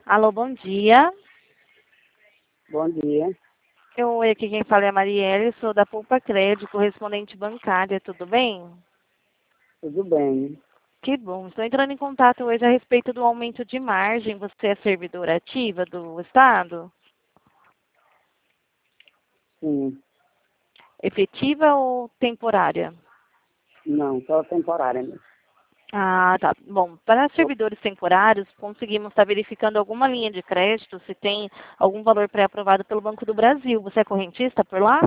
Alô, bom dia. Bom dia. Aqui quem fala é a Marielle, sou da Poupa Crédito, correspondente bancária, tudo bem? Tudo bem? Que bom. Estou entrando em contato hoje a respeito do aumento de margem. Você é servidora ativa do Estado? Sim. Efetiva ou temporária? Não, só temporária mesmo. Ah, tá. Bom, para Eu servidores temporários, conseguimos estar verificando alguma linha de crédito, se tem algum valor pré-aprovado pelo Banco do Brasil. Você é correntista por lá?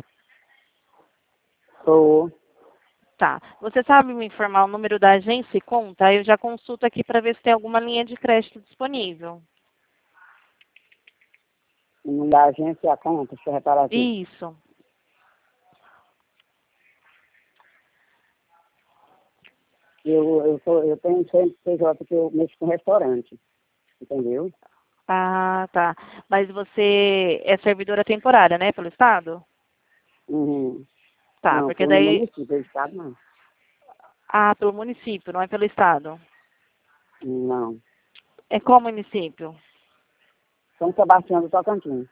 sou. Tá. Você sabe me informar o número da agência e conta? Aí eu já consulto aqui para ver se tem alguma linha de crédito disponível. O nome da agência é a conta, deixa eu reparar aqui. Isso. Eu tenho um CNPJ que eu mexo com restaurante, entendeu? Ah, tá. Mas você é servidora temporária, né, pelo Estado? Uhum. Tá, Não, porque sou no daí... município, do estado não. Ah, pelo município, não é pelo Estado. Não. É qual município? São Sebastião do Tocantins.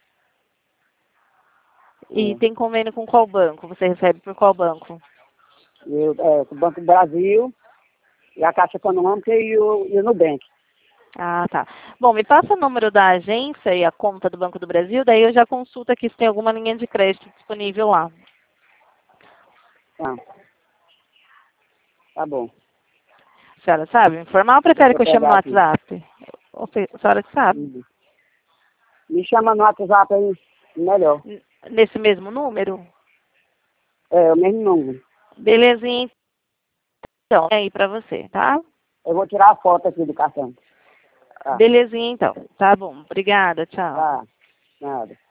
E É. tem convênio com qual banco? Você recebe por qual banco? O Banco do Brasil, e a Caixa Econômica e o Nubank. Ah, tá. Bom, me passa o número da agência e a conta do Banco do Brasil, daí eu já consulto aqui se tem alguma linha de crédito disponível lá. Tá, tá bom. A senhora sabe me informar ou prefere Deixa eu que eu chame no pegar aqui. WhatsApp? A senhora que sabe. Uhum. Me chama no WhatsApp aí, melhor. Nesse mesmo número? É, o mesmo número. Belezinha, então. É aí pra você, tá? Eu vou tirar a foto aqui do cartão. Tá, Belezinha, então. Tá bom. Obrigada, tchau. tá, nada.